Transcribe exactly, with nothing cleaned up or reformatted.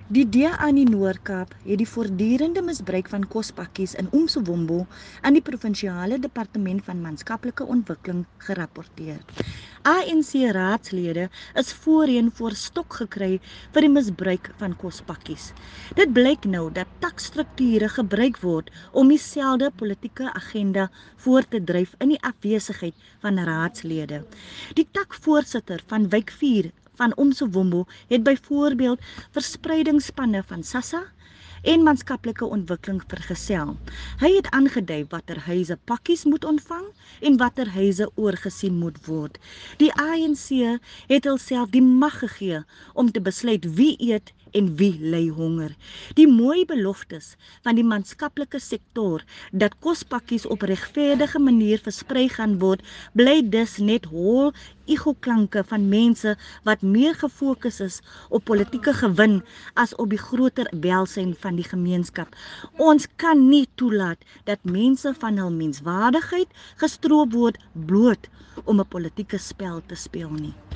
Die D A in die Noord-Kaap het die voortdurende misbruik van kospakkies in Umsobombo aan die provinsiale departement van maatskaplike ontwikkeling gerapporteer. A N C-raadslede is voorheen voor stok gekry vir die misbruik van kospakkies. Dit blyk nou dat takstrukture gebruik word om dieselfde politieke agenda voor te dryf in die afwesigheid van raadslede. Die takvoorsitter van Wijk vier van Umsobombo het byvoorbeeld verspreidingsspanne van SASSA en maatskaplike ontwikkeling vergesel. Hy het aangedui watter huise pakkies moet ontvang en watter huise oorgesien moet word. Die A N C het hulself die mag gegee om te besluit wie eet en wie ly honger. Die mooi beloftes van die maatskaplike sektor dat kospakkies op regverdige manier versprei gaan word, bly dus net hol ego-klanke van mense wat meer gefokus is op politieke gewin as op die groter welsyn van die gemeenskap. Ons kan nie toelaat dat mense van hul menswaardigheid gestroop word bloot om 'n politieke spel te speel nie.